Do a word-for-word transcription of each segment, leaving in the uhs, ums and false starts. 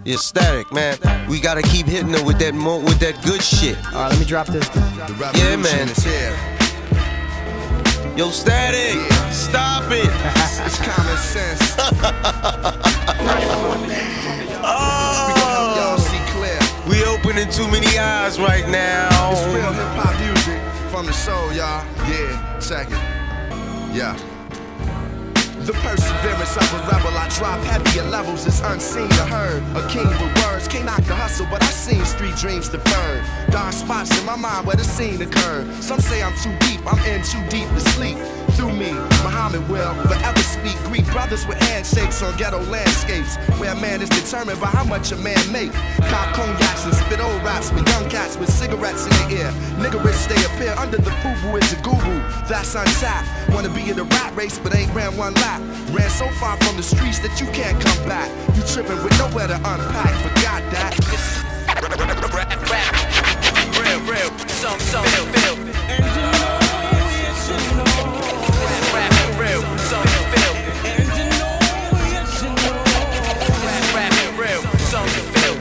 You're static, man. We gotta keep hitting her with that mo- with that good shit. Alright, let me drop this. Yeah, man. Yo, Static, yeah. Stop it. It's common sense. Oh, we opening too many eyes right now. It's real hip hop music from the soul, y'all. Yeah, check it. Yeah. The perseverance of a rebel, I drop heavier levels, it's unseen or heard. A king with words, can't knock the hustle, but I seen street dreams deferred. Dark spots in my mind where the scene occurred. Some say I'm too deep, I'm in too deep to sleep. Through me, Muhammad will forever speak. Greek brothers with handshakes on ghetto landscapes, where a man is determined by how much a man make. Cop cognacs and spit old raps with young cats with cigarettes in their ear. Nigga rich they appear under the fubu is a guru. That's untapped. Wanna be in the rat race, but ain't ran one lap. Ran so far from the streets that you can't come back. You tripping with nowhere to unpack. Forgot that. Real, real, some, some, feel, feel. And you know, yes you know. Rap, real, some, feel. And you know, yes you know. Rap, rap, real, some, feel.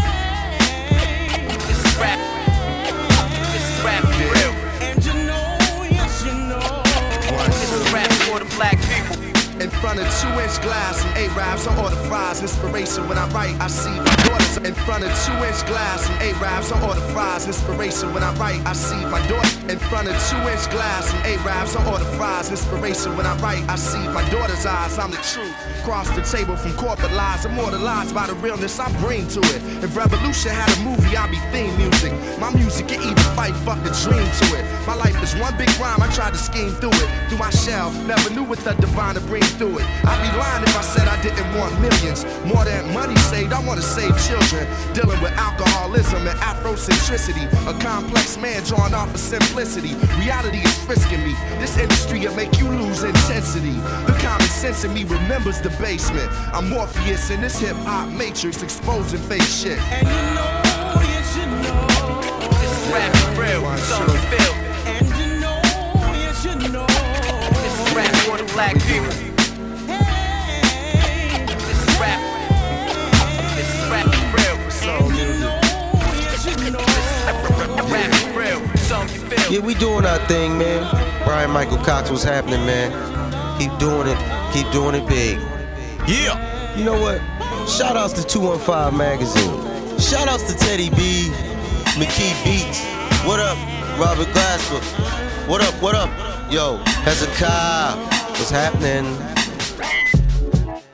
This is rap. This is rap, real. And you know, yes you know. This is rap for the black people. In front of two-inch glass and A-Rabs, I order fries. Inspiration when I write, I see my daughters. In front of two-inch glass and A-Rabs, I order fries. Inspiration when I write, I see my daughter. In front of two-inch glass and A-Rabs, I order fries. Inspiration when I write, I see my daughter's eyes. I'm the truth. Cross the table from corporate lies, immortalized by the realness I bring to it. If Revolution had a movie, I'd be theme music. My music can even fight, fuck the dream to it. My life is one big rhyme, I tried to scheme through it. Through my shell, never knew what the divine to bring through it. I'd be lying if I said I didn't want millions. More than money saved, I want to save children. Dealing with alcoholism and Afrocentricity. A complex man drawn off of simplicity. Reality is frisking me. This industry will make you lose intensity. The common sense in me remembers the basement. I'm Morpheus in this hip-hop matrix, exposing fake shit. And you know, yes you know. This is rap real, some feel. And you know, yes you know. This is rap for the black people. Yeah, we doing our thing, man. Brian Michael Cox, what's happening, man? Keep doing it, keep doing it big. Yeah! You know what? Shout outs to two one five Magazine. Shout outs to Teddy B, McKee Beats. What up, Robert Glasper? What up, what up? Yo, Hezekiah, what's happening?